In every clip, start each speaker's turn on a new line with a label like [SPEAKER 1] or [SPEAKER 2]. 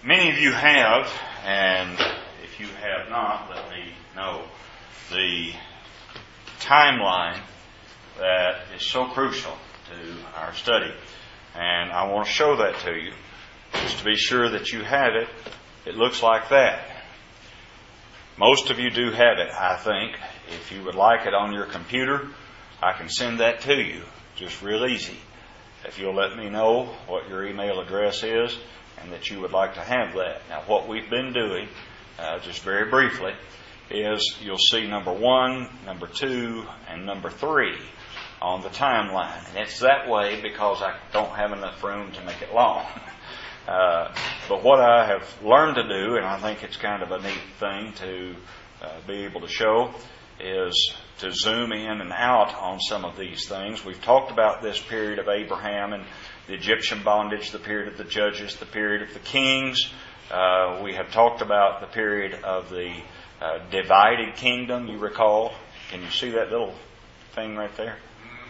[SPEAKER 1] Many of you have, and if you have not, let me know, the timeline that is so crucial to our study. And I want to show that to you, just to be sure that you have it. It looks like that. Most of you do have it, I think. If you would like it on your computer, I can send that to you. Just real easy. If you'll let me know what your email address is and that you would like to have that. Now, what we've been doing, just very briefly, is you'll see number 1, number 2, and number 3 on the timeline. And it's that way because I don't have enough room to make it long. But what I have learned to do, and I think it's kind of a neat thing to be able to show, is to zoom in and out on some of these things. We've talked about this period of Abraham and the Egyptian bondage, the period of the judges, the period of the kings. We have talked about the period of the divided kingdom, you recall. Can you see that little thing right there?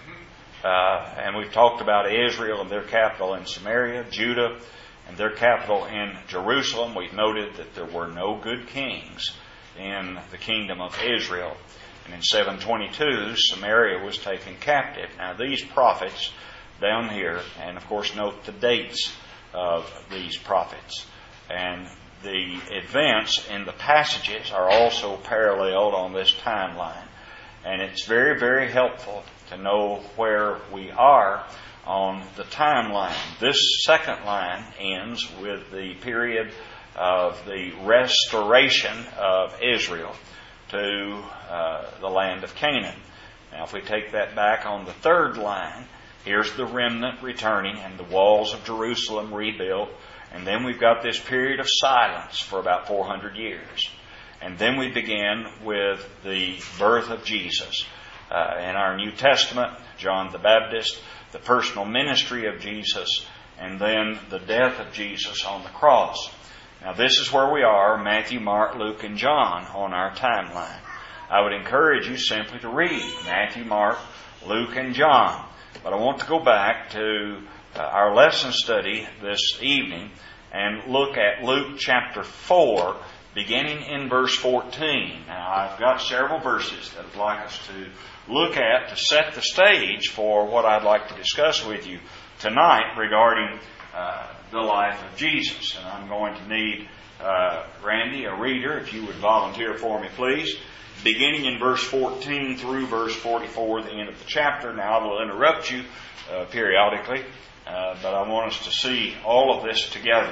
[SPEAKER 1] And we've talked about Israel and their capital in Samaria, Judah and their capital in Jerusalem. We've noted that there were no good kings in the kingdom of Israel. And in 722, Samaria was taken captive. Now these prophets down here, and of course note the dates of these prophets. And the events in the passages are also paralleled on this timeline. And it's very, very helpful to know where we are on the timeline. This second line ends with the period of the restoration of Israel to the land of Canaan. Now, if we take that back on the third line, here's the remnant returning and the walls of Jerusalem rebuilt. And then we've got this period of silence for about 400 years. And then we begin with the birth of Jesus. In our New Testament, John the Baptist, the personal ministry of Jesus, and then the death of Jesus on the cross. Now this is where we are, Matthew, Mark, Luke, and John on our timeline. I would encourage you simply to read Matthew, Mark, Luke, and John. But I want to go back to our lesson study this evening and look at Luke chapter 4, beginning in verse 14. Now I've got several verses that I'd like us to look at to set the stage for what I'd like to discuss with you tonight regarding the life of Jesus. And I'm going to need Randy, a reader, if you would volunteer for me, please. Beginning in verse 14 through verse 44, the end of the chapter. Now I will interrupt you periodically, but I want us to see all of this together.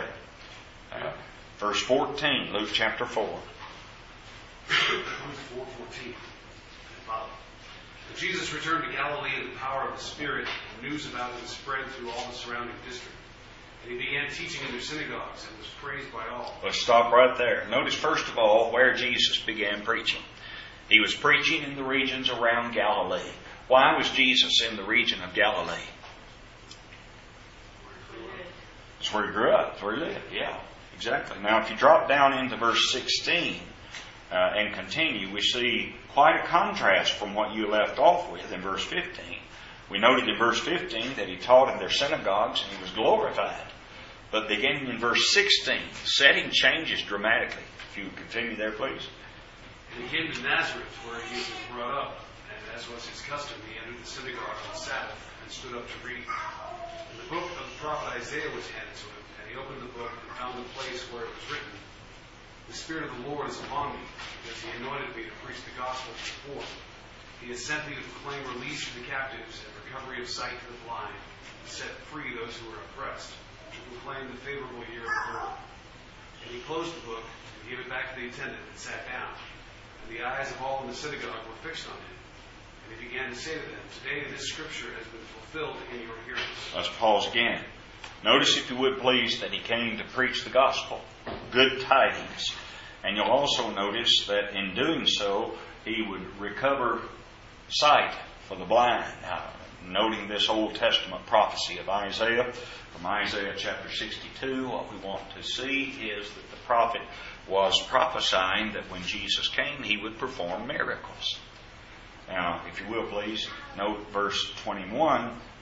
[SPEAKER 1] Verse 14, Luke chapter 4.
[SPEAKER 2] 4:14. But Jesus returned to Galilee in the power of the Spirit, and news about him spread through all the surrounding district. And he began teaching in their synagogues and was praised by all.
[SPEAKER 1] Let's stop right there. Notice first of all where Jesus began preaching. He was preaching in the regions around Galilee. Why was Jesus in the region of Galilee? That's where he grew up. That's where he lived. Yeah, exactly. Now if you drop down into verse 16 and continue, we see quite a contrast from what you left off with in verse 15. We noted in verse 15 that he taught in their synagogues and he was glorified. But beginning in verse 16, the setting changes dramatically. If you would continue there, please.
[SPEAKER 2] And he came to Nazareth, where he was brought up, and as was his custom, he entered the synagogue on Sabbath and stood up to read. And the book of the prophet Isaiah was handed to him, and he opened the book and found the place where it was written, "The Spirit of the Lord is upon me, because he anointed me to preach the gospel to the poor. He has sent me to proclaim release to the captives and recovery of sight to the blind, to set free those who are oppressed, to proclaim the favorable year of the Lord." And he closed the book and gave it back to the attendant and sat down. And the eyes of all in the synagogue were fixed on him. And he began to say to them, "Today this scripture has been fulfilled in your hearing."
[SPEAKER 1] Let's pause again. Notice, if you would please, that he came to preach the gospel, good tidings. And you'll also notice that in doing so, he would recover sight for the blind. Now, noting this Old Testament prophecy of Isaiah, from Isaiah chapter 62, what we want to see is that the prophet was prophesying that when Jesus came, he would perform miracles. Now, if you will please, note verse 21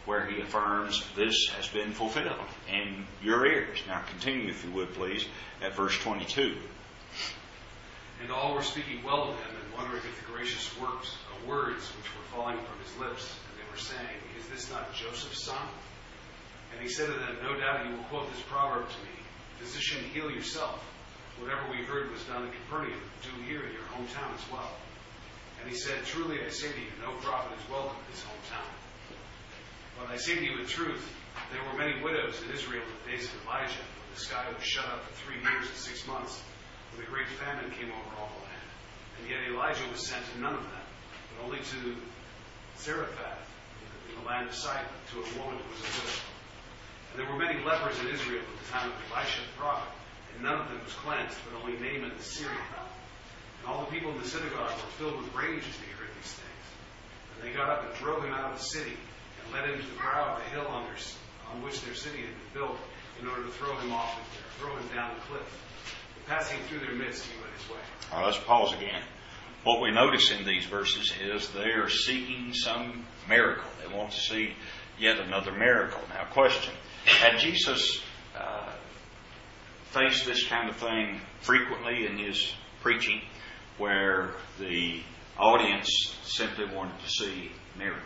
[SPEAKER 1] where he affirms this has been fulfilled in your ears. Now continue, if you would, please, at verse 22.
[SPEAKER 2] And all were speaking well of him and wondering at the gracious words which were falling from his lips. And they were saying, Is this not Joseph's son? And he said to them, No doubt you will quote this proverb to me, Physician, heal yourself. Whatever we heard was done in Capernaum, do here in your hometown as well. And he said, Truly I say to you, no prophet is welcome in his hometown. But I say to you in truth, there were many widows in Israel in the days of Elijah, when the sky was shut up for 3 years and 6 months, when a great famine came over all the land. And yet Elijah was sent to none of them, but only to Zarephath, in the land of Sidon, to a woman who was a widow. And there were many lepers in Israel at the time of Elisha the prophet, and none of them was cleansed, but only Naaman the Syrian. And all the people in the synagogue were filled with rage as they heard these things. And they got up and drove him out of the city, and led him to the brow of the hill on which their city had been built, in order to throw him down the cliff. Passing through their midst, he went his way.
[SPEAKER 1] All right, let's pause again. What we notice in these verses is they are seeking some miracle. They want to see yet another miracle. Now, question. Had Jesus faced this kind of thing frequently in his preaching, where the audience simply wanted to see miracles?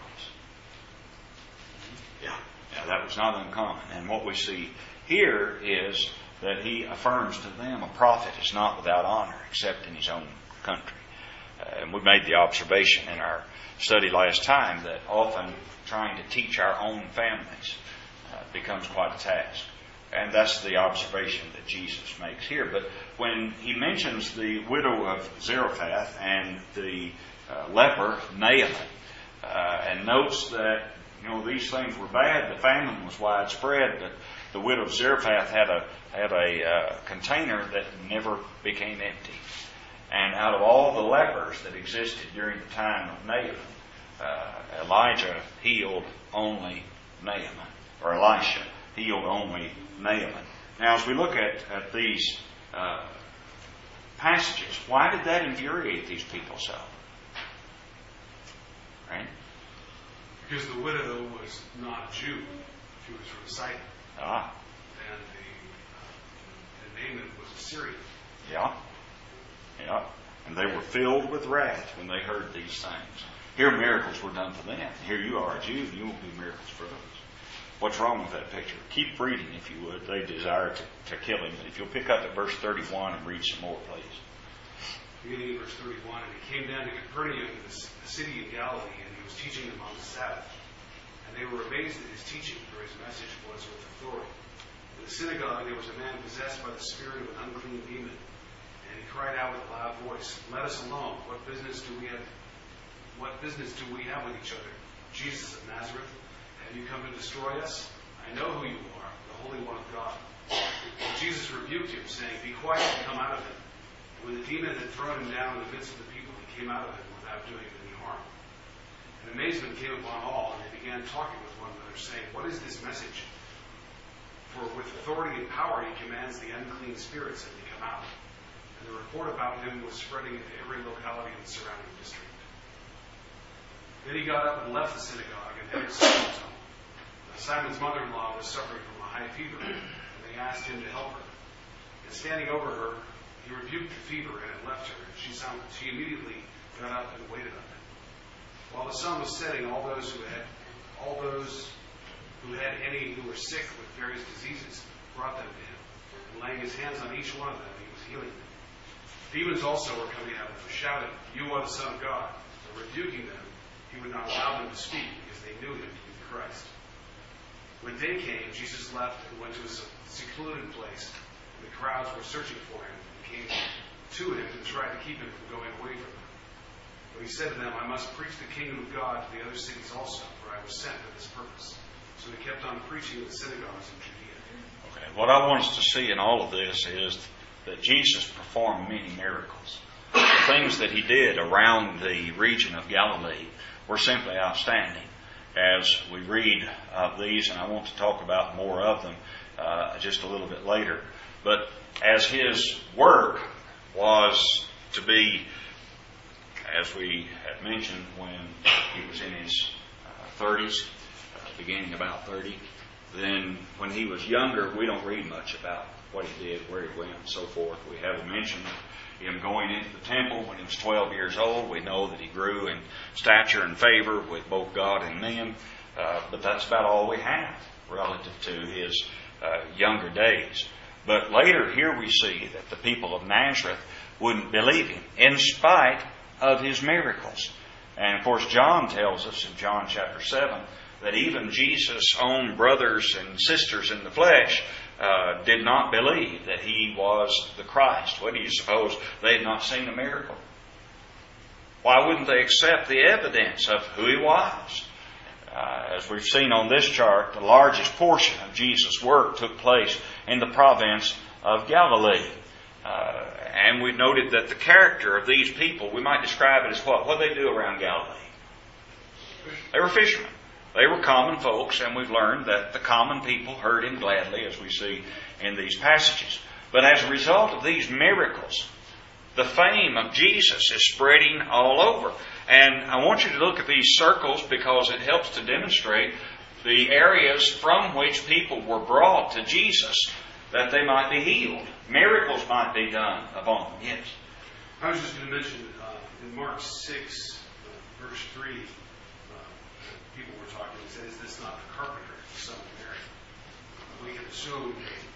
[SPEAKER 1] Yeah, that was not uncommon. And what we see here is that he affirms to them a prophet is not without honor except in his own country. And we made the observation in our study last time that often trying to teach our own families becomes quite a task. And that's the observation that Jesus makes here. But when he mentions the widow of Zarephath and the leper Naaman, and notes that these things were bad, the famine was widespread, but the widow of Zarephath had a container that never became empty. And out of all the lepers that existed during the time of Naaman, Elijah healed only Naaman, or Elisha healed only Naaman. Now, as we look at these passages, why did that infuriate these people so? Right?
[SPEAKER 2] Because the widow was not a Jew; she was from Sidon.
[SPEAKER 1] Ah.
[SPEAKER 2] And Naaman was a Syrian.
[SPEAKER 1] Yeah. And they were filled with wrath when they heard these things. Here miracles were done for them. Here you are a Jew, and you won't do miracles for others. What's wrong with that picture? Keep reading, if you would. They desire to kill him. If you'll pick up at verse 31 and read some more, please.
[SPEAKER 2] Beginning in verse 31, and he came down to Capernaum, the city of Galilee, and he was teaching them on the Sabbath. And they were amazed at his teaching, for his message was with authority. In the synagogue there was a man possessed by the spirit of an unclean demon. And he cried out with a loud voice, Let us alone. What business do we have with each other? Jesus of Nazareth, have you come to destroy us? I know who you are, the Holy One of God. And Jesus rebuked him, saying, Be quiet and come out of him. And when the demon had thrown him down in the midst of the people, he came out of him without doing him any harm. And amazement came upon all, and they began talking with one another, saying, What is this message? For with authority and power he commands the unclean spirits, and they come out. And the report about him was spreading into every locality in the surrounding district. Then he got up and left the synagogue and entered Simon's home. Simon's mother-in-law was suffering from a high fever, and they asked him to help her. And standing over her, he rebuked the fever, and it left her. And she immediately got up and waited on him. While the sun was setting, all those who had any who were sick with various diseases brought them to him. And laying his hands on each one of them, he was healing them. Demons also were coming out of them, shouting, You are the Son of God. But rebuking them, he would not allow them to speak, because they knew him to be the Christ. When day came, Jesus left and went to a secluded place, and the crowds were searching for him, and came to him and tried to keep him from going away from them. But he said to them, I must preach the kingdom of God to the other cities also, for I was sent for this purpose. So he kept on preaching in the synagogues in Judea. Okay,
[SPEAKER 1] what I want us to see in all of this is that Jesus performed many miracles. The things that he did around the region of Galilee were simply outstanding. As we read of these, and I want to talk about more of them just a little bit later. But as his work was to be, as we had mentioned when he was in his 30s, beginning about 30. Then when he was younger, we don't read much about what he did, where he went, and so forth. We have a mention of him going into the temple when he was 12 years old. We know that he grew in stature and favor with both God and men. But that's about all we have relative to his younger days. But later here we see that the people of Nazareth wouldn't believe him in spite of his miracles. And of course John tells us in John chapter 7 that even Jesus' own brothers and sisters in the flesh did not believe that he was the Christ. What do you suppose? They had not seen a miracle. Why wouldn't they accept the evidence of who he was? As we've seen on this chart, the largest portion of Jesus' work took place in the province of Galilee. And we noted that the character of these people, we might describe it as what? What did they do around Galilee? They were fishermen. They were common folks, and we've learned that the common people heard him gladly, as we see in these passages. But as a result of these miracles, the fame of Jesus is spreading all over. And I want you to look at these circles because it helps to demonstrate the areas from which people were brought to Jesus that they might be healed. Miracles might be done upon them. Yes?
[SPEAKER 2] I was just going to mention in Mark 6, verse 3, people were talking and said, "Is this not the carpenter, the son of Mary?" We can assume,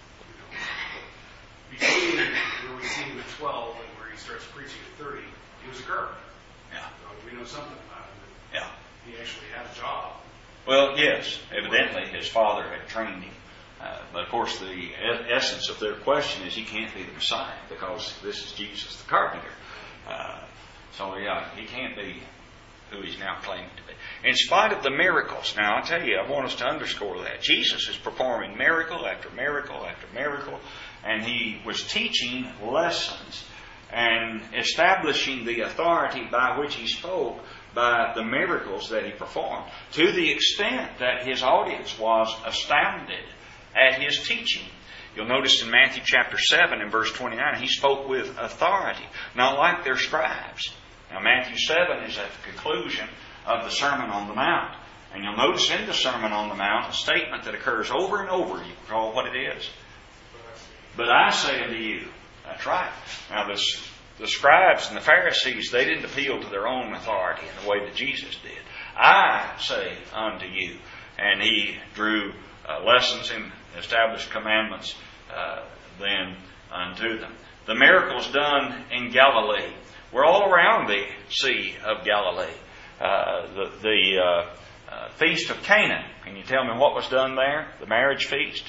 [SPEAKER 2] between where we see him at 12 and where he starts preaching at 30, he was a carpenter.
[SPEAKER 1] Yeah.
[SPEAKER 2] We know something about him.
[SPEAKER 1] Yeah.
[SPEAKER 2] He actually had a job.
[SPEAKER 1] Well, yes. Evidently, his father had trained him. But of course, the essence of their question is he can't be the Messiah because this is Jesus the carpenter. So, yeah, he can't be who he's now claiming to be. In spite of the miracles, now I tell you, I want us to underscore that. Jesus is performing miracle after miracle after miracle, and he was teaching lessons and establishing the authority by which he spoke by the miracles that he performed, to the extent that his audience was astounded at his teaching. You'll notice in Matthew chapter 7 and verse 29, he spoke with authority, not like their scribes. Now Matthew 7 is at the conclusion of the Sermon on the Mount. And you'll notice in the Sermon on the Mount a statement that occurs over and over. You recall what it is? But I say unto you. That's right. Now the scribes and the Pharisees, they didn't appeal to their own authority in the way that Jesus did. I say unto you. And he drew lessons and established commandments then unto them. The miracles done in Galilee were all around the Sea of Galilee. The Feast of Cana. Can you tell me what was done there? The marriage feast?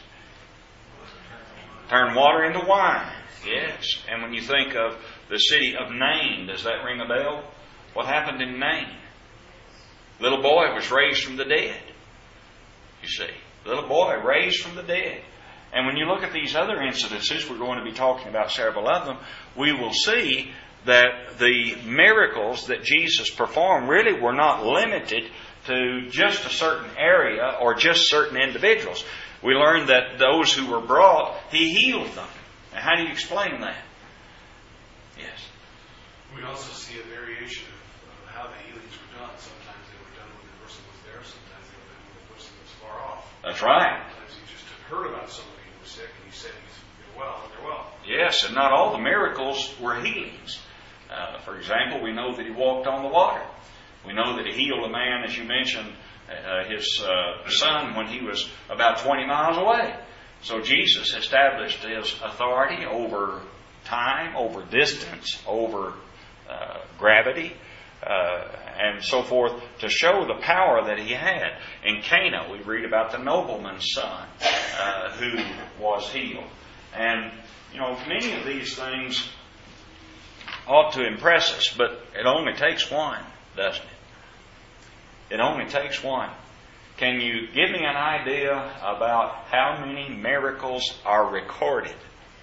[SPEAKER 1] Turn water into wine. Yes. And when you think of the city of Nain, does that ring a bell? What happened in Nain? Little boy was raised from the dead. You see. Little boy raised from the dead. And when you look at these other incidences, we're going to be talking about several of them, we will see that the miracles that Jesus performed really were not limited to just a certain area or just certain individuals. We learned that those who were brought, he healed them. Now, how do you explain that? Yes.
[SPEAKER 2] We also see a variation of how the healings were done. Sometimes they were done when the person was there. Sometimes they were done when the person was far off.
[SPEAKER 1] That's right.
[SPEAKER 2] Sometimes you just heard about somebody who was sick and you said they're well and they're well.
[SPEAKER 1] Yes, and not all the miracles were healings. For example, we know that he walked on the water. We know that he healed a man, as you mentioned, his son when he was about 20 miles away. So Jesus established his authority over time, over distance, over gravity, and so forth, to show the power that he had. In Cana, we read about the nobleman's son who was healed. And, many of these things ought to impress us, but it only takes one, doesn't it? It only takes one. Can you give me an idea about how many miracles are recorded?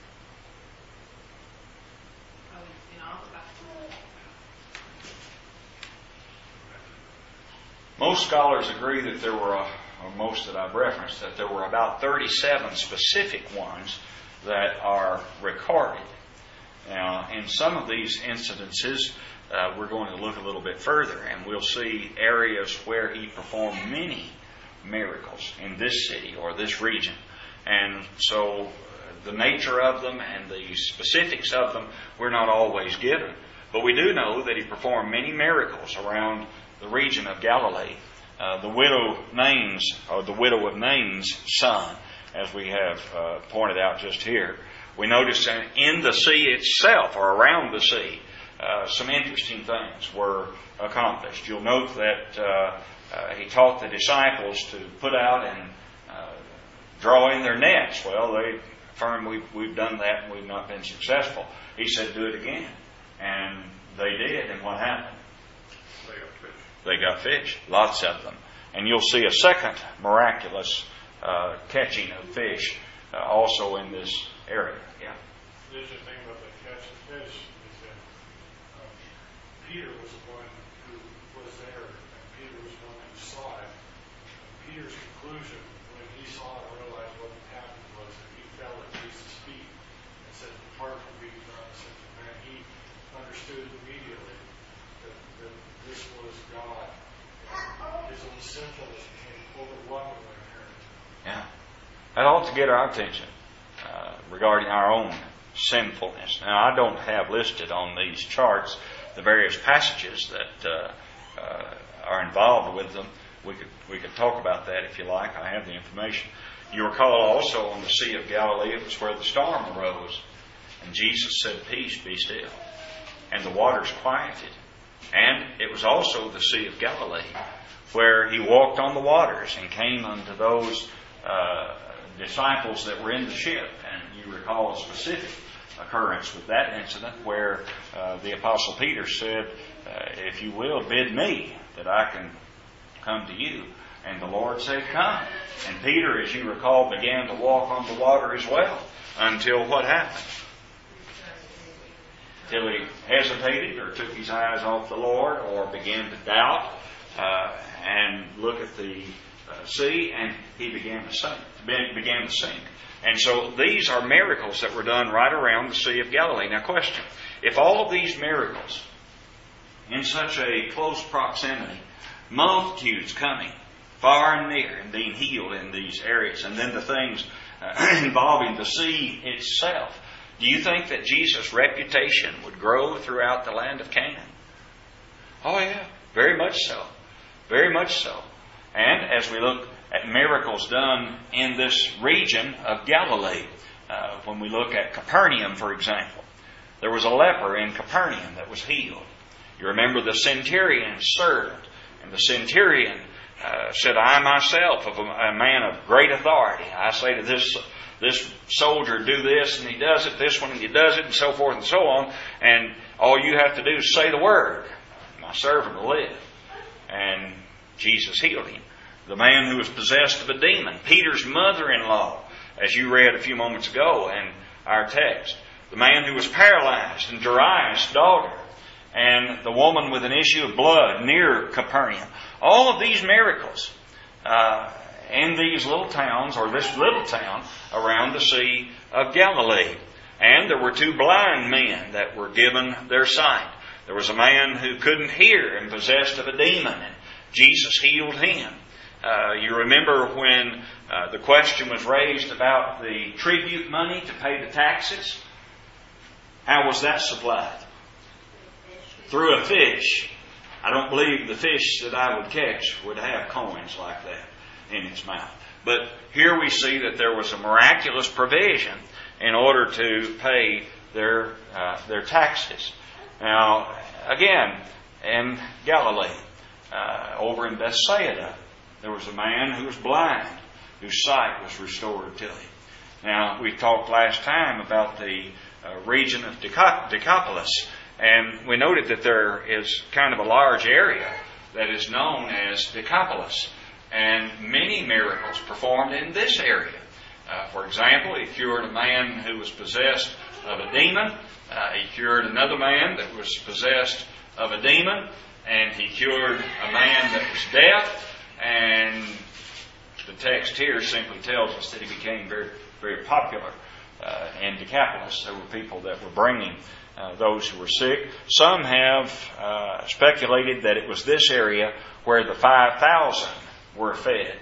[SPEAKER 1] Most scholars agree that there were, or most that I've referenced, that there were about 37 specific ones that are recorded. Now, in some of these incidences, we're going to look a little bit further, and we'll see areas where he performed many miracles in this city or this region. And so the nature of them and the specifics of them we're not always given. But we do know that he performed many miracles around the region of Galilee. The widow of Nain's son, as we have pointed out just here, we notice that in the sea itself, or around the sea, some interesting things were accomplished. You'll note that he taught the disciples to put out and draw in their nets. Well, they affirmed, we've done that and we've not been successful. He said, do it again. And they did, and what happened? They got fish, lots of them. And you'll see a second miraculous catching of fish also in this area. Yeah.
[SPEAKER 3] The interesting thing about the catch of fish is that Peter was the one who was there, and Peter was the one who saw it. Peter's conclusion when he saw it and realized what had happened was that he fell at Jesus' feet and said, "Depart from me, for I'm a sinful man." He understood immediately that this was God. And his own sinfulness became overwhelmingly apparent.
[SPEAKER 1] Yeah. That ought to get our attention regarding our own sinfulness. Now, I don't have listed on these charts the various passages that are involved with them. We could talk about that if you like. I have the information. You recall also on the Sea of Galilee, it was where the storm arose. And Jesus said, "Peace, be still." And the waters quieted. And it was also the Sea of Galilee where he walked on the waters and came unto those disciples that were in the ship. And you recall a specific occurrence with that incident where the Apostle Peter said, "If you will, bid me that I can come to you." And the Lord said, "Come." And Peter, as you recall, began to walk on the water as well until what happened? Till he hesitated or took his eyes off the Lord or began to doubt and look at the sea, and he began to sink. And so these are miracles that were done right around the Sea of Galilee. Now question, if all of these miracles in such a close proximity, multitudes coming far and near and being healed in these areas, and then the things involving the sea itself, do you think that Jesus' reputation would grow throughout the land of Canaan? Oh yeah, very much so. Very much so. And as we look at miracles done in this region of Galilee, when we look at Capernaum, for example, there was a leper in Capernaum that was healed. You remember the centurion's servant, and the centurion said, "I myself, of a man of great authority, I say to this soldier, do this, and he does it, this one, and he does it, and so forth and so on, and all you have to do is say the word. My servant will live." And Jesus healed him. The man who was possessed of a demon, Peter's mother-in-law, as you read a few moments ago in our text, the man who was paralyzed, and Jairus' daughter, and the woman with an issue of blood near Capernaum. All of these miracles in these little towns, or this little town around the Sea of Galilee. And there were two blind men that were given their sight. There was a man who couldn't hear and possessed of a demon, and Jesus healed him. You remember when the question was raised about the tribute money to pay the taxes? How was that supplied? Through a fish. I don't believe the fish that I would catch would have coins like that in its mouth. But here we see that there was a miraculous provision in order to pay their taxes. Now, again, in Galilee, over in Bethsaida, there was a man who was blind, whose sight was restored to him. Now, we talked last time about the region of Decapolis, and we noted that there is kind of a large area that is known as Decapolis, and many miracles performed in this area. For example, he cured a man who was possessed of a demon. He cured another man that was possessed of a demon, and he cured a man that was deaf. And the text here simply tells us that he became very, very popular in Decapolis. There were people that were bringing those who were sick. Some have speculated that it was this area where the 5,000 were fed.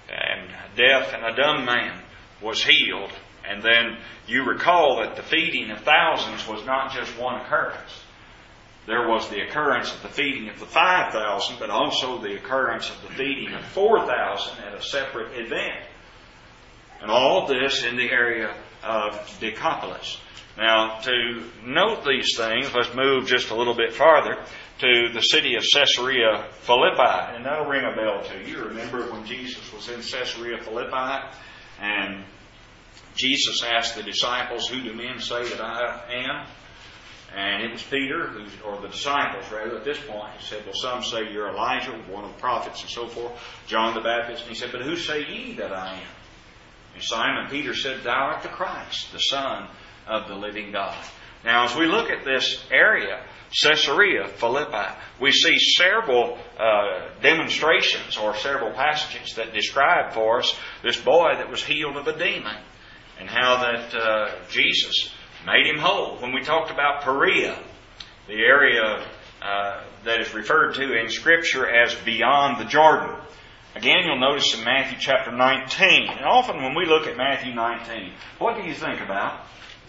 [SPEAKER 1] and deaf and a dumb man was healed. And then you recall that the feeding of thousands was not just one occurrence. There was the occurrence of the feeding of the 5,000, but also the occurrence of the feeding of 4,000 at a separate event. And all this in the area of Decapolis. Now, to note these things, let's move just a little bit farther to the city of Caesarea Philippi. And that'll ring a bell to you. Remember when Jesus was in Caesarea Philippi and Jesus asked the disciples, "Who do men say that I am?" And it was Peter, or the disciples rather, at this point. He said, "Well, some say you're Elijah, one of the prophets," and so forth. John the Baptist. And he said, "But who say ye that I am?" And Simon Peter said, "Thou art the Christ, the Son of the living God." Now, as we look at this area, Caesarea Philippi, we see several demonstrations or several passages that describe for us this boy that was healed of a demon and how that Jesus made him whole. When we talked about Perea, the area that is referred to in Scripture as beyond the Jordan. Again, you'll notice in Matthew chapter 19, and often when we look at Matthew 19, what do you think about?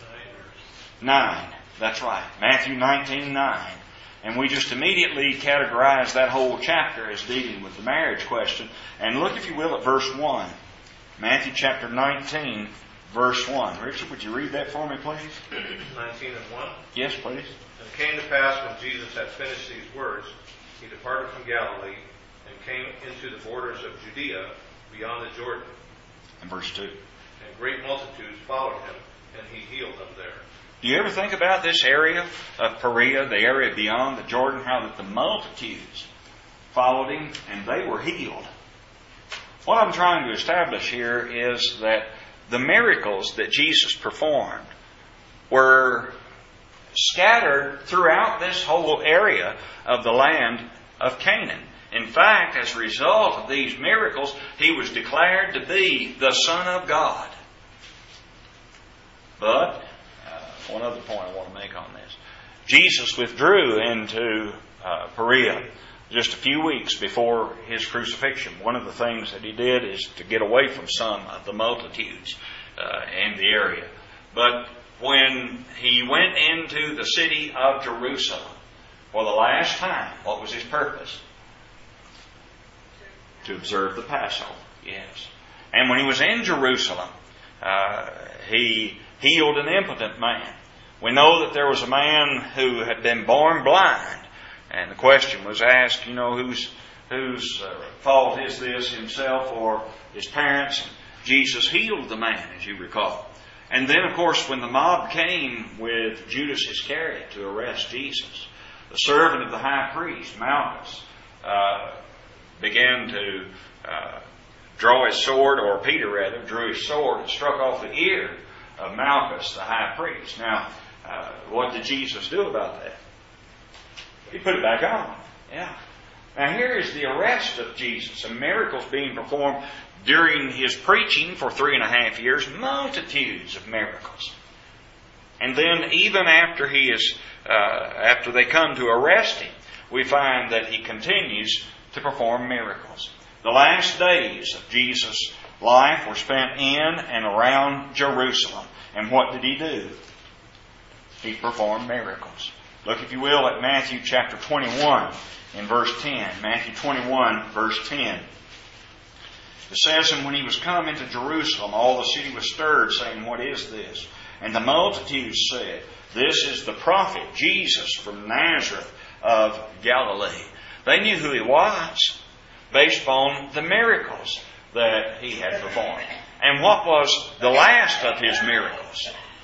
[SPEAKER 1] 9. That's right. Matthew 19:9. And we just immediately categorize that whole chapter as dealing with the marriage question. And look, if you will, at verse 1. Matthew chapter 19, verse 1. Richard, would you read that for me, please?
[SPEAKER 4] 19:1.
[SPEAKER 1] Yes, please.
[SPEAKER 4] And it came to pass when Jesus had finished these words, he departed from Galilee and came into the borders of Judea beyond the Jordan.
[SPEAKER 1] And verse 2.
[SPEAKER 4] And great multitudes followed him, and he healed them there.
[SPEAKER 1] Do you ever think about this area of Perea, the area beyond the Jordan, how that the multitudes followed him and they were healed? What I'm trying to establish here is that the miracles that Jesus performed were scattered throughout this whole area of the land of Canaan. In fact, as a result of these miracles, he was declared to be the Son of God. But one other point I want to make on this. Jesus withdrew into Perea just a few weeks before his crucifixion. One of the things that he did is to get away from some of the multitudes in the area. But when he went into the city of Jerusalem for the last time, what was his purpose? To observe the Passover. Yes. And when he was in Jerusalem, he healed an impotent man. We know that there was a man who had been born blind, and the question was asked, whose fault is this, himself or his parents? And Jesus healed the man, as you recall. And then, of course, when the mob came with Judas Iscariot to arrest Jesus, the servant of the high priest, Malchus, began to draw his sword, or Peter rather, drew his sword and struck off the ear of Malchus, the high priest. Now, what did Jesus do about that? He put it back on. Yeah. Now here is the arrest of Jesus and miracles being performed during his preaching for 3.5 years. Multitudes of miracles. And then even after after they come to arrest him, we find that he continues to perform miracles. The last days of Jesus' life were spent in and around Jerusalem. And what did he do? He performed miracles. Look, if you will, at Matthew chapter 21 in verse 10. Matthew 21, verse 10. It says, "And when he was come into Jerusalem, all the city was stirred, saying, What is this? And the multitudes said, This is the prophet Jesus from Nazareth of Galilee." They knew who he was based on the miracles that he had performed. And what was the last of his miracles?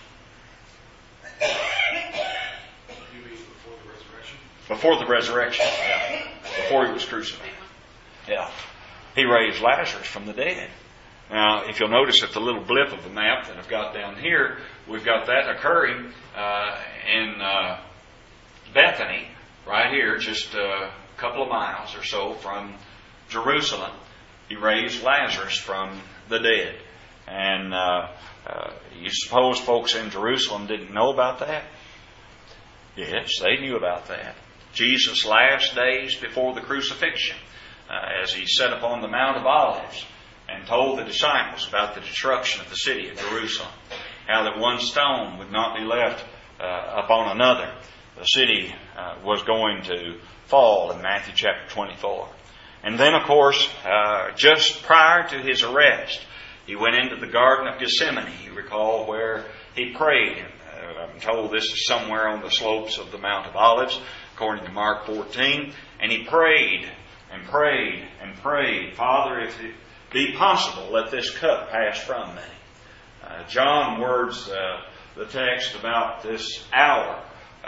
[SPEAKER 3] You mean before the resurrection?
[SPEAKER 1] Before the resurrection. Yeah. Before he was crucified. Yeah. He raised Lazarus from the dead. Now, if you'll notice at the little blip of the map that I've got down here, we've got that occurring in Bethany, right here, just a couple of miles or so from Jerusalem. He raised Lazarus from the dead. And you suppose folks in Jerusalem didn't know about that? Yes, they knew about that. Jesus' last days before the crucifixion, as he sat upon the Mount of Olives, and told the disciples about the destruction of the city of Jerusalem, how that one stone would not be left upon another. The city was going to fall in Matthew chapter 24. And then, of course, just prior to his arrest, he went into the Garden of Gethsemane, you recall, where he prayed. I'm told this is somewhere on the slopes of the Mount of Olives, according to Mark 14. And he prayed and prayed and prayed, Father, if it be possible, let this cup pass from me. John words the text about this hour.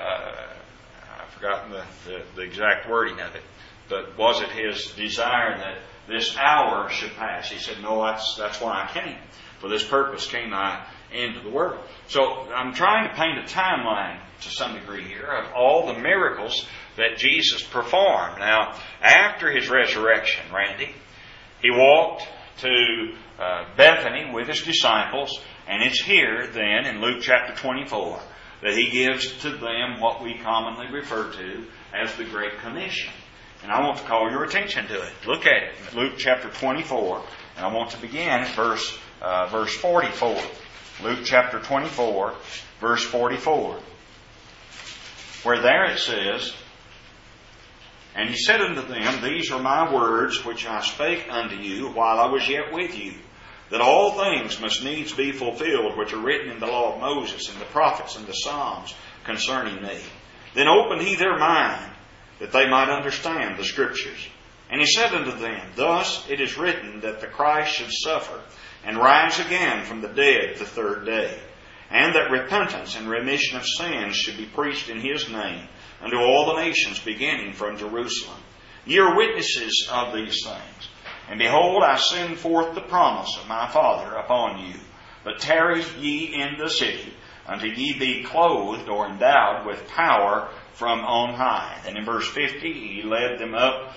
[SPEAKER 1] I've forgotten the exact wording of it. But was it his desire that this hour should pass? He said, no, that's why I came. For this purpose came I into the world. So I'm trying to paint a timeline to some degree here of all the miracles that Jesus performed. Now, after his resurrection, Randy, he walked to Bethany with his disciples, and it's here then in Luke chapter 24 that he gives to them what we commonly refer to as the Great Commission. And I want to call your attention to it. Look at it, Luke chapter 24, and I want to begin at verse 44. Luke chapter 24, verse 44. Where there it says, And he said unto them, These are my words which I spake unto you while I was yet with you, that all things must needs be fulfilled which are written in the law of Moses and the prophets and the Psalms concerning me. Then opened he their mind, that they might understand the Scriptures. And he said unto them, Thus it is written that the Christ should suffer, and rise again from the dead the third day, and that repentance and remission of sins should be preached in his name unto all the nations, beginning from Jerusalem. Ye are witnesses of these things. And behold, I send forth the promise of my Father upon you. But tarry ye in the city, until ye be clothed or endowed with power from on high. And in verse 50, he led them out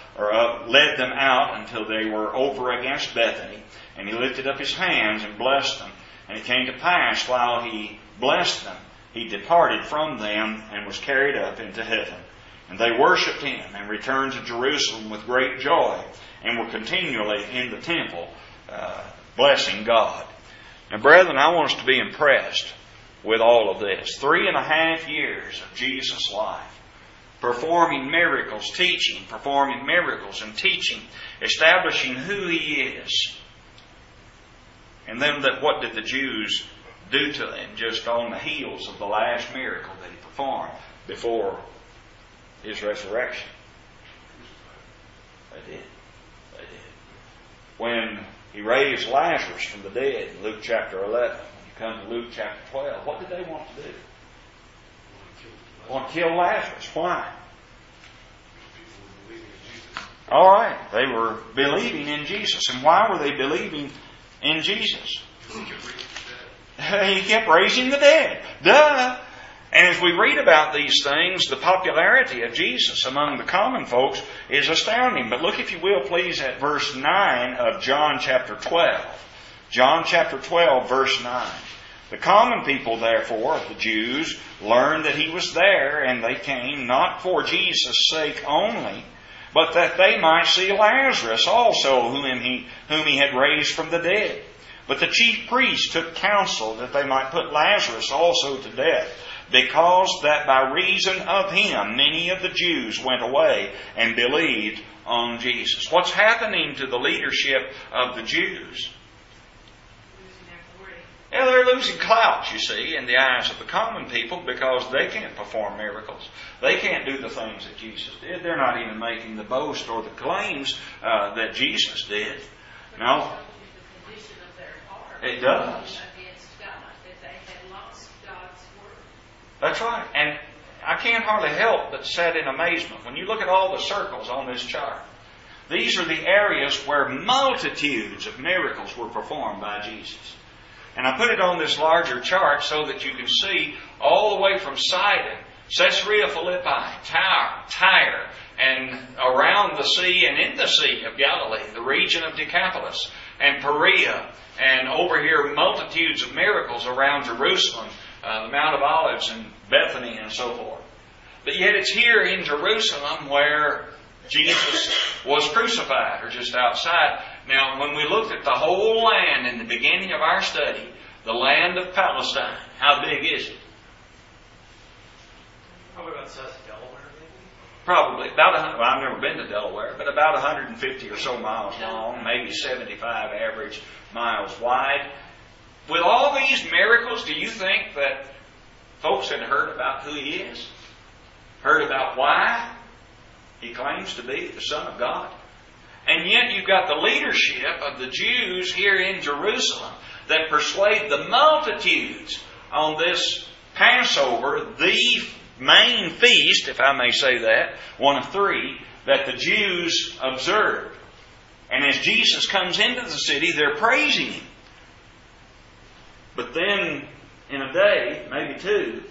[SPEAKER 1] until they were over against Bethany. And he lifted up his hands and blessed them. And it came to pass, while he blessed them, he departed from them and was carried up into heaven. And they worshipped him and returned to Jerusalem with great joy, and were continually in the temple blessing God. Now, brethren, I want us to be impressed with all of this. 3.5 years of Jesus' life, performing miracles, teaching, performing miracles and teaching, establishing who he is. And then what did the Jews do to him just on the heels of the last miracle that he performed before his resurrection? They did. When he raised Lazarus from the dead in Luke chapter 11, when you come to Luke chapter 12, what did they want to do? Want to kill Lazarus. Why? All right, they were believing in Jesus. And why were they believing in Jesus? He kept raising the dead. Duh! And as we read about these things, the popularity of Jesus among the common folks is astounding. But look, if you will, please, at verse 9 of John chapter 12. John chapter 12, verse 9. The common people, therefore, of the Jews, learned that he was there, and they came not for Jesus' sake only, but that they might see Lazarus also, whom he had raised from the dead. But the chief priests took counsel that they might put Lazarus also to death, because that by reason of him many of the Jews went away and believed on Jesus. What's happening to the leadership of the Jews? Yeah, they're losing clout, you see, in the eyes of the common people, because they can't perform miracles. They can't do the things that Jesus did. They're not even making the boast or the claims that Jesus did. No. It does. That's right. And I can't hardly help but sit in amazement when you look at all the circles on this chart. These are the areas where multitudes of miracles were performed by Jesus. And I put it on this larger chart so that you can see all the way from Sidon, Caesarea Philippi, Tyre, and around the sea and in the Sea of Galilee, the region of Decapolis, and Perea, and over here multitudes of miracles around Jerusalem, the Mount of Olives and Bethany and so forth. But yet it's here in Jerusalem where Jesus was crucified, or just outside. Now, when we looked at the whole land in the beginning of our study, the land of Palestine, how big is it?
[SPEAKER 5] Probably about the size of Delaware, maybe?
[SPEAKER 1] Probably about well, I've never been to Delaware, but about 150 or so miles long, maybe 75 average miles wide. With all these miracles, do you think that folks had heard about who He is? Heard about why He claims to be the Son of God? And yet you've got the leadership of the Jews here in Jerusalem that persuade the multitudes on this Passover, the main feast, if I may say that, one of three, that the Jews observe. And as Jesus comes into the city, they're praising Him. But then, in a day, maybe two,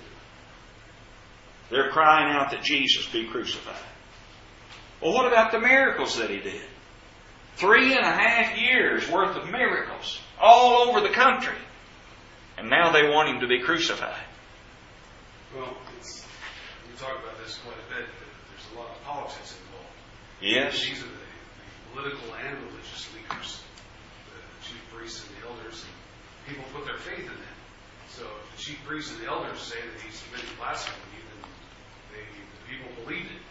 [SPEAKER 1] they're crying out that Jesus be crucified. Well, what about the miracles that He did? 3.5 years worth of miracles all over the country. And now they want Him to be crucified.
[SPEAKER 2] Well, we talk about this quite a bit, but there's a lot of politics involved.
[SPEAKER 1] Yes.
[SPEAKER 2] These are the political and religious leaders, the chief priests and the elders, and people put their faith in them. So if the chief priests and the elders say that He's committing blasphemy, then the people believe it.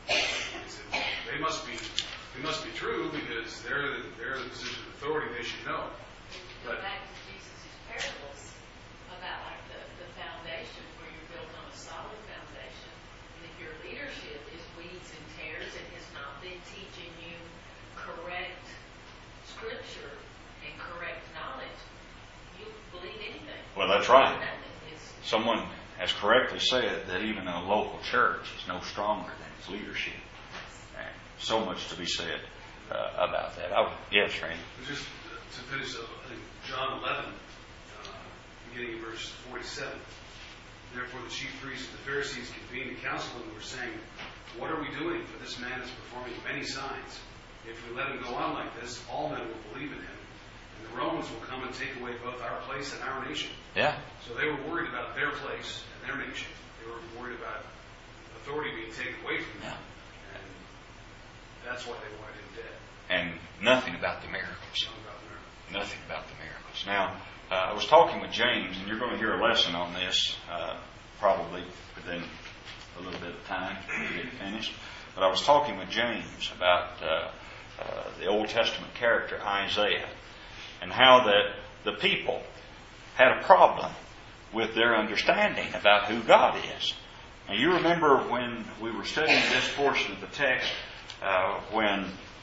[SPEAKER 2] They must be true because they're the position of authority. They should know.
[SPEAKER 6] But back to Jesus' parables about like the foundation where you're built on a solid foundation. And if your leadership is weeds and tares and has not been teaching you correct scripture and correct knowledge, you believe anything.
[SPEAKER 1] Well, that's right.
[SPEAKER 6] It's
[SPEAKER 1] Someone has correctly said that even a local church is no stronger than its leadership. And so much to be said about that. Yes, Randy.
[SPEAKER 2] Just to finish, I think John 11, beginning in verse 47. Therefore the chief priests and the Pharisees convened a council and were saying, "What are we doing? For this man is performing many signs. If we let him go on like this, all men will believe in him, and the Romans will come and take away both our place and our nation."
[SPEAKER 1] Yeah.
[SPEAKER 2] So they were worried about their place and their nation. They were worried about authority being taken away from them. And that's why they wanted him dead.
[SPEAKER 1] And nothing about the miracles.
[SPEAKER 2] Something about the
[SPEAKER 1] Nothing about the miracles. Now, I was talking with James, and you're going to hear a lesson on this probably within a little bit of time to get finished. But I was talking with James about the Old Testament character Isaiah and how that the people had a problem with their understanding about who God is. Now, you remember when we were studying this portion of the text when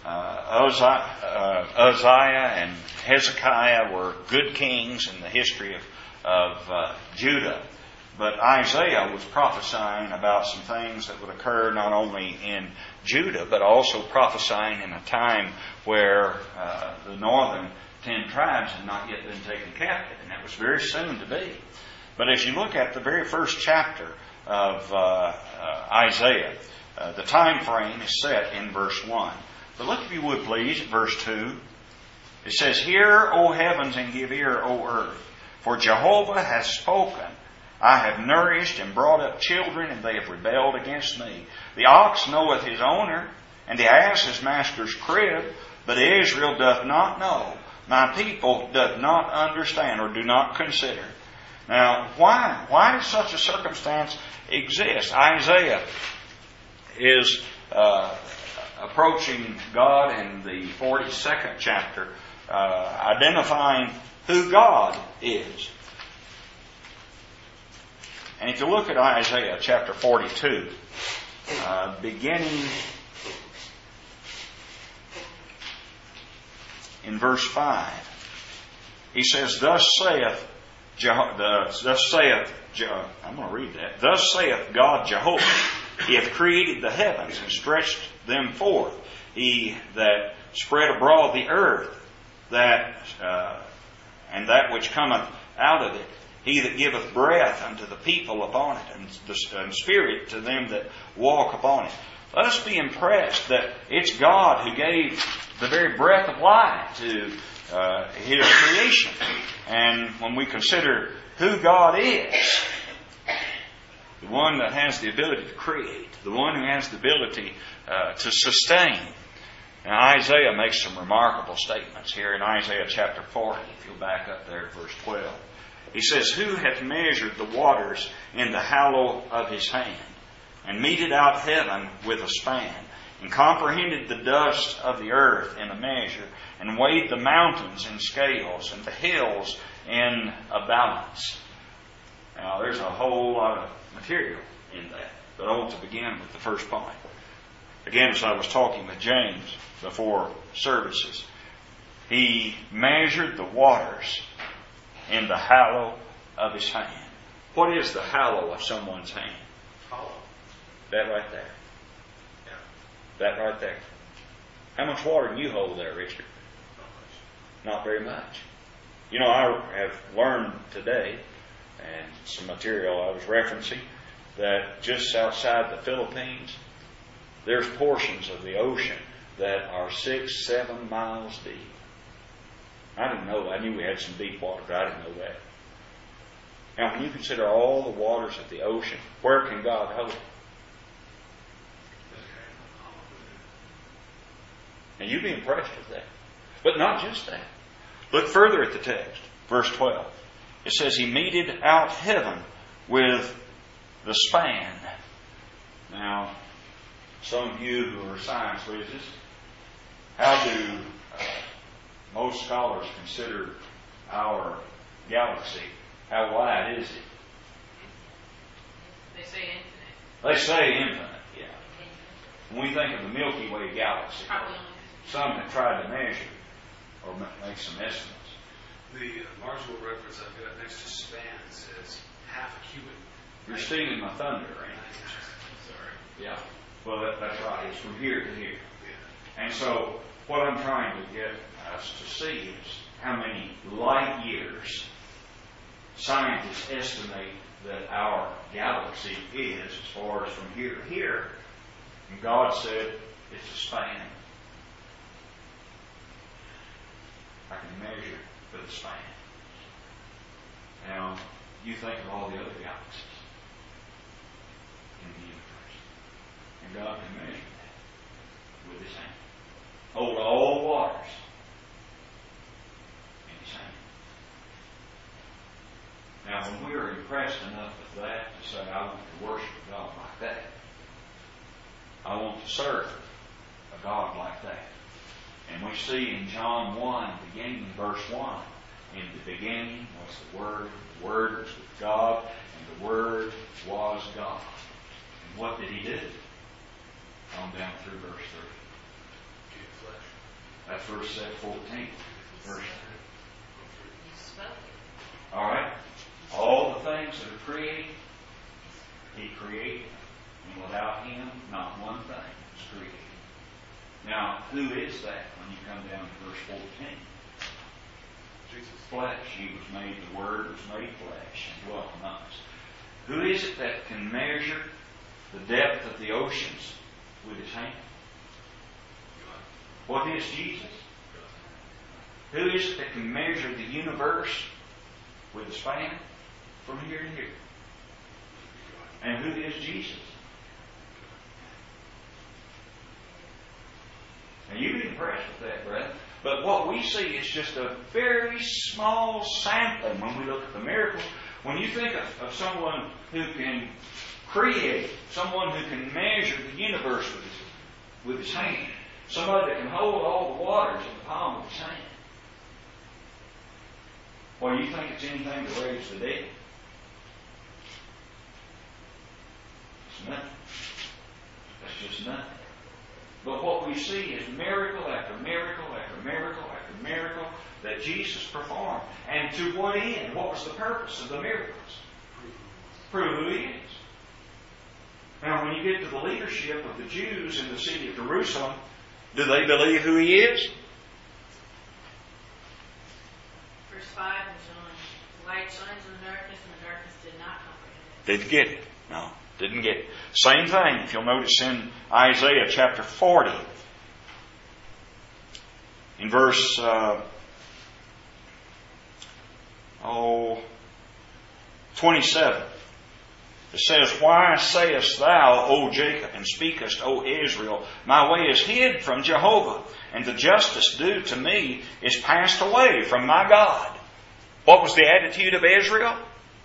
[SPEAKER 1] Uzziah and Hezekiah were good kings in the history of Judah. But Isaiah was prophesying about some things that would occur not only in Judah, but also prophesying in a time where the northern 10 tribes had not yet been taken captive, and that was very soon to be. But as you look at the very first chapter of Isaiah, the time frame is set in verse 1. But look, if you would please, at verse 2. It says, "Hear, O heavens, and give ear, O earth, for Jehovah has spoken. I have nourished and brought up children, and they have rebelled against me. The ox knoweth his owner, and the ass his master's crib, but Israel doth not know. My people doth not understand," or do not consider. Now, why? Why does such a circumstance exist? Isaiah is approaching God in the 42nd chapter, identifying who God is. And if you look at Isaiah chapter 42, beginning in verse 5, he says, Thus saith God Jehovah, He hath created the heavens and stretched them forth. He that spread abroad the earth, and that which cometh out of it. He that giveth breath unto the people upon it, and spirit to them that walk upon it. Let us be impressed that it's God who gave the very breath of life to His creation. And when we consider who God is, the one that has the ability to create, the one who has the ability to sustain, Now, Isaiah makes some remarkable statements here in Isaiah chapter 40, if you'll back up there at verse 12. He says, "Who hath measured the waters in the hollow of his hand, and meted out heaven with a span, and comprehended the dust of the earth in a measure, and weighed the mountains in scales, and the hills in a balance?" Now, there's a whole lot of material in that, but I want to begin with the first point. Again, as I was talking with James before services, he measured the waters in the hollow of his hand. What is the hollow of someone's hand?
[SPEAKER 4] Hollow.
[SPEAKER 1] That right there.
[SPEAKER 4] Yeah.
[SPEAKER 1] That right there. How much water do you hold there, Richard? Not very much. You know, I have learned today, and some material I was referencing, that just outside the Philippines, there's portions of the ocean that are 6-7 miles deep. I didn't know that. I knew we had some deep water, but I didn't know that. Now, when you consider all the waters of the ocean, where can God hold it? And you'd be impressed with that. But not just that. Look further at the text, verse 12. It says, "He meted out heaven with the span." Now, some of you who are science whizzes, how do most scholars consider our galaxy? How wide is it?
[SPEAKER 6] They say infinite.
[SPEAKER 1] They say infinite, yeah. When we think of the Milky Way galaxy,
[SPEAKER 6] Probably only.
[SPEAKER 1] some have tried to measure or make some estimates.
[SPEAKER 2] The marginal reference I've got next to span says half a cubit.
[SPEAKER 1] You're stealing my thunder, Randy.
[SPEAKER 2] Sorry.
[SPEAKER 1] Yeah. Well, that's right. It's from here to here.
[SPEAKER 2] Yeah.
[SPEAKER 1] And so, what I'm trying to get us to see is how many light years scientists estimate that our galaxy is as far as from here to here. And God said it's a span. I can measure with a span. Now, you think of all the other galaxies in the universe. And God can measure that with His hand. Hold all the waters in His hand. Now, when we are impressed enough with that to say, I want to worship a God like that, I want to serve a God like that. And we see in John 1, beginning in verse 1, in the beginning was the Word was with God, and the Word was God. And what did He do? On down through verse 3. That's verse 14. Verse 3.
[SPEAKER 6] You spoke it.
[SPEAKER 1] All right? All the things that are created, He created. And without Him, not one thing was created. Now, who is that when you come down to verse 14?
[SPEAKER 2] Jesus.
[SPEAKER 1] Flesh. He was made, the Word was made flesh and dwelt among us. Who is it that can measure the depth of the oceans with His hand? What is Jesus? Who is it that can measure the universe with a span from here to here? And who is Jesus? And you'd be impressed with that, brother. But what we see is just a very small sampling when we look at the miracles. When you think of someone who can create, someone who can measure the universe with his hand, somebody that can hold all the waters in the palm of his hand, well, you think it's anything to raise the dead? It's nothing. That's just nothing. But what we see is miracle after miracle after miracle after miracle that Jesus performed. And to what end? What was the purpose of the miracles? Prove who He is. Now, when you get to the leadership of the Jews in the city of Jerusalem, do they believe who He is?
[SPEAKER 6] Verse 5 in John. Light shines in the darkness, and the darkness did not comprehend it.
[SPEAKER 1] Didn't get it. No, didn't get it. Same thing, if you'll notice in Isaiah chapter 40, in verse 27. It says, Why sayest thou, O Jacob, and speakest, O Israel, my way is hid from Jehovah, and the justice due to me is passed away from my God. What was the attitude of Israel?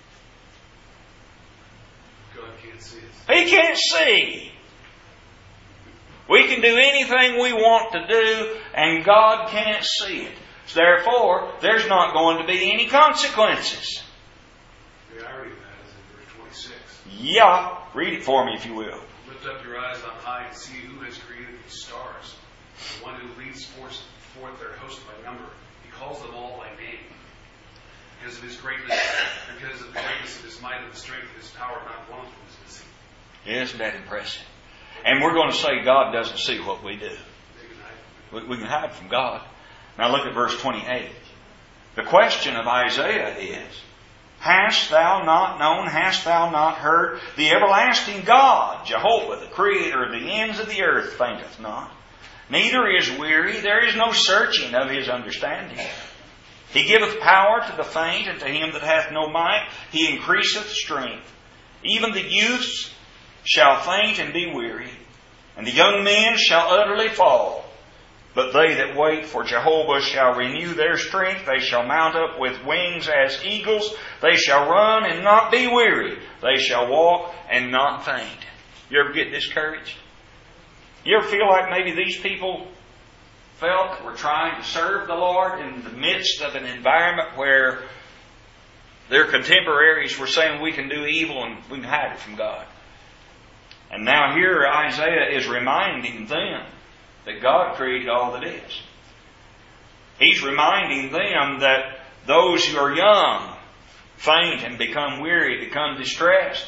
[SPEAKER 2] God can't see us.
[SPEAKER 1] He can't see. We can do anything we want to do, and God can't see it. So therefore, there's not going to be any consequences.
[SPEAKER 2] The irony of that is in verse 26.
[SPEAKER 1] Yeah, read it for me if you will.
[SPEAKER 2] Lift up your eyes on high and see who has created these stars. The one who leads forth their host by number. He calls them all by name. Because of his greatness, because of the greatness of his might and the strength of his power, not one of them is missing.
[SPEAKER 1] Isn't that impressive? And we're going to say God doesn't see what we do. We can hide from God. Now look at verse 28. The question of Isaiah is, Hast thou not known, hast thou not heard? The everlasting God, Jehovah, the Creator of the ends of the earth, fainteth not. Neither is weary, there is no searching of His understanding. He giveth power to the faint, and to him that hath no might He increaseth strength. Even the youths shall faint and be weary, and the young men shall utterly fall. But they that wait for Jehovah shall renew their strength. They shall mount up with wings as eagles. They shall run and not be weary. They shall walk and not faint. You ever get discouraged? You ever feel like maybe these people felt were trying to serve the Lord in the midst of an environment where their contemporaries were saying we can do evil and we can hide it from God? And now here Isaiah is reminding them that God created all that is. He's reminding them that those who are young faint and become weary, become distressed.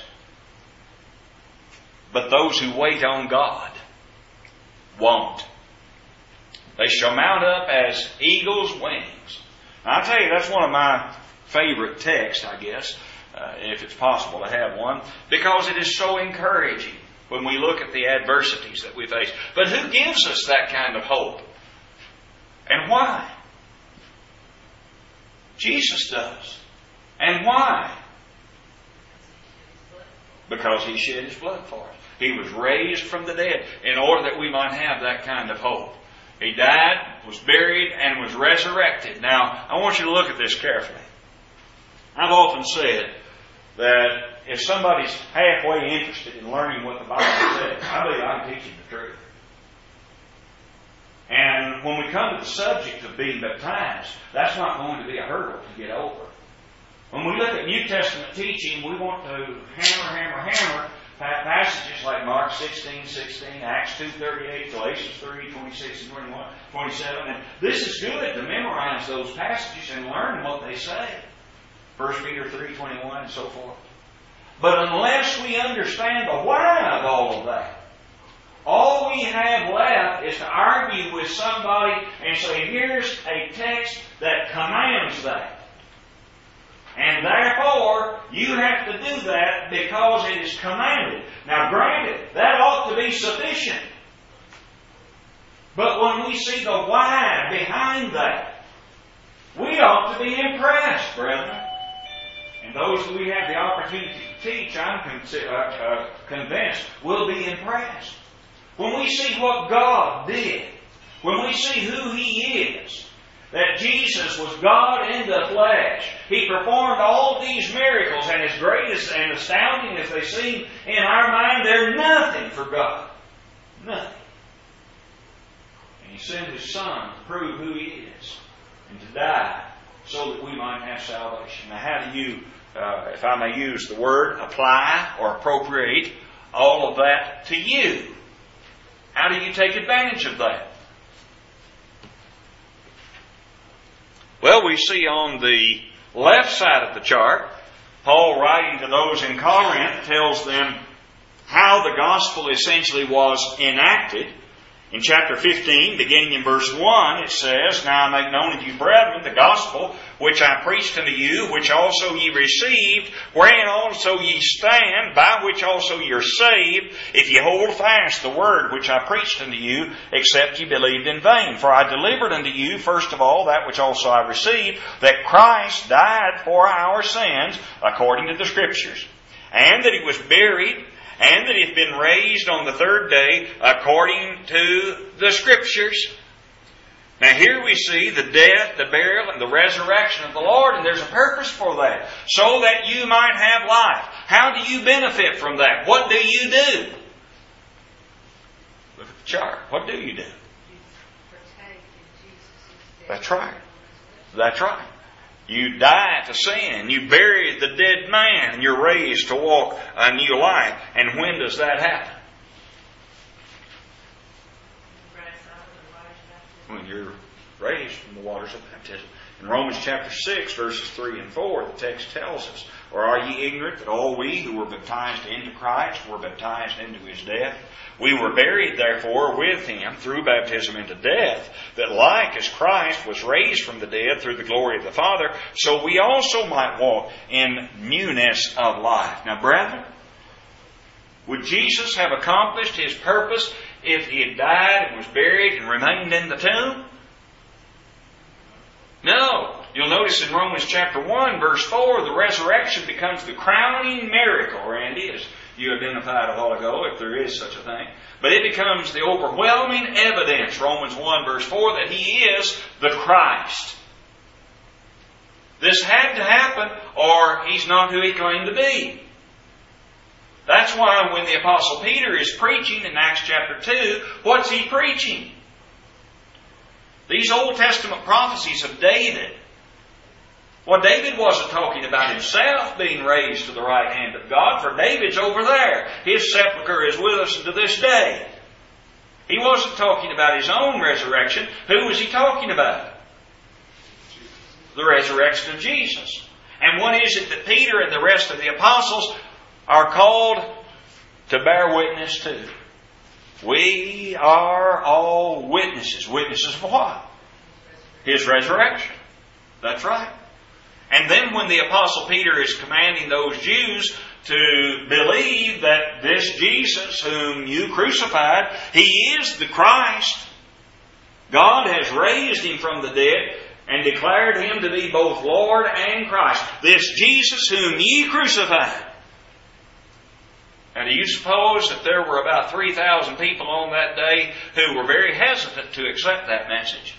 [SPEAKER 1] But those who wait on God won't. They shall mount up as eagles' wings. Now, I tell you, that's one of my favorite texts, I guess, if it's possible to have one, because it is so encouraging when we look at the adversities that we face. But who gives us that kind of hope? And why? Jesus does. And why? Because He shed His blood for us. He was raised from the dead in order that we might have that kind of hope. He died, was buried, and was resurrected. Now, I want you to look at this carefully. I've often said that if somebody's halfway interested in learning what the Bible says, I believe I can teach them the truth. And when we come to the subject of being baptized, that's not going to be a hurdle to get over. When we look at New Testament teaching, we want to hammer passages like Mark 16:16, Acts 2:38, Galatians 3:26 and 21, 27. And this is good to memorize those passages and learn what they say. 1 Peter 3:21 and so forth. But unless we understand the why of all of that, all we have left is to argue with somebody and say, here's a text that commands that. And therefore, you have to do that because it is commanded. Now granted, that ought to be sufficient. But when we see the why behind that, we ought to be impressed, brethren. And those who we have the opportunity to teach, I'm convinced, will be impressed. When we see what God did, when we see who He is, that Jesus was God in the flesh. He performed all these miracles, and as great and astounding as they seem in our mind, they're nothing for God. Nothing. And He sent His Son to prove who He is and to die so that we might have salvation. Now, how do you, if I may use the word, apply or appropriate all of that to you? How do you take advantage of that? Well, we see on the left side of the chart, Paul, writing to those in Corinth, tells them how the gospel essentially was enacted. In chapter 15, beginning in verse 1, it says, Now I make known unto you, brethren, the gospel which I preached unto you, which also ye received, wherein also ye stand, by which also ye are saved, if ye hold fast the word which I preached unto you, except ye believed in vain. For I delivered unto you, first of all, that which also I received, that Christ died for our sins, according to the Scriptures, and that He was buried, and that He had been raised on the third day according to the Scriptures. Now here we see the death, the burial, and the resurrection of the Lord, and there's a purpose for that, so that you might have life. How do you benefit from that? What do you do? Look at the chart. What do you do? That's right. That's right. You die to sin. You bury the dead man, and you're raised to walk a new life. And when does that happen? When you're raised from the waters of baptism. In Romans chapter 6, verses 3 and 4, the text tells us, "Or are ye ignorant that all we who were baptized into Christ were baptized into His death? We were buried therefore with Him through baptism into death, that like as Christ was raised from the dead through the glory of the Father, so we also might walk in newness of life." Now, brethren, would Jesus have accomplished His purpose if He had died and was buried and remained in the tomb? No. You'll notice in Romans chapter 1, verse 4, the resurrection becomes the crowning miracle, Randy, as you identified a while ago, if there is such a thing. But it becomes the overwhelming evidence, Romans 1, verse 4, that He is the Christ. This had to happen, or He's not who He claimed to be. That's why when the Apostle Peter is preaching in Acts chapter 2, what's he preaching? These Old Testament prophecies of David. Well, David wasn't talking about himself being raised to the right hand of God, for David's over there. His sepulchre is with us to this day. He wasn't talking about his own resurrection. Who was he talking about? The resurrection of Jesus. And what is it that Peter and the rest of the apostles are called to bear witness to? We are all witnesses. Witnesses of what? His resurrection. That's right. And then when the Apostle Peter is commanding those Jews to believe that this Jesus whom you crucified, He is the Christ. God has raised Him from the dead and declared Him to be both Lord and Christ. This Jesus whom ye crucified. And do you suppose that there were about 3,000 people on that day who were very hesitant to accept that message?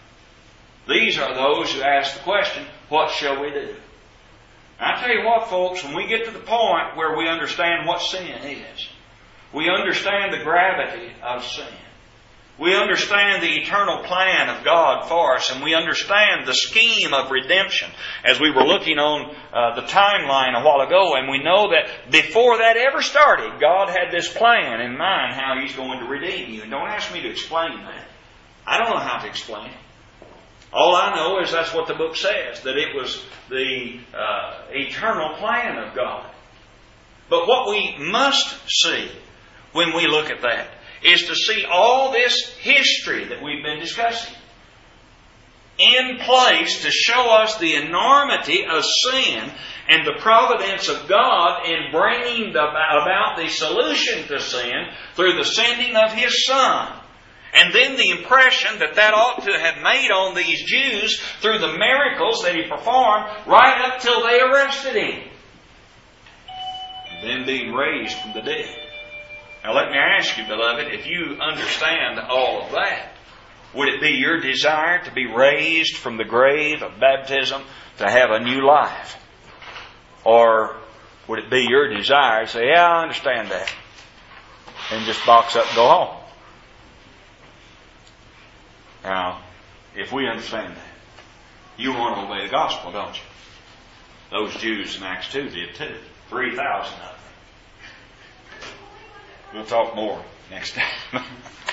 [SPEAKER 1] These are those who ask the question, what shall we do? And I tell you what, folks, when we get to the point where we understand what sin is, we understand the gravity of sin, we understand the eternal plan of God for us, and we understand the scheme of redemption, as we were looking on the timeline a while ago, and we know that before that ever started, God had this plan in mind how He's going to redeem you. And don't ask me to explain that. I don't know how to explain it. All I know is that's what the book says, that it was the eternal plan of God. But what we must see when we look at that is to see all this history that we've been discussing in place to show us the enormity of sin and the providence of God in bringing about the solution to sin through the sending of His Son. And then the impression that ought to have made on these Jews through the miracles that He performed right up till they arrested Him. And then being raised from the dead. Now let me ask you, beloved, if you understand all of that, would it be your desire to be raised from the grave of baptism to have a new life? Or would it be your desire to say, yeah, I understand that, and just box up and go home? Now, if we understand that, you want to obey the gospel, don't you? Those Jews in Acts 2 did too. 3,000 of them. We'll talk more next time.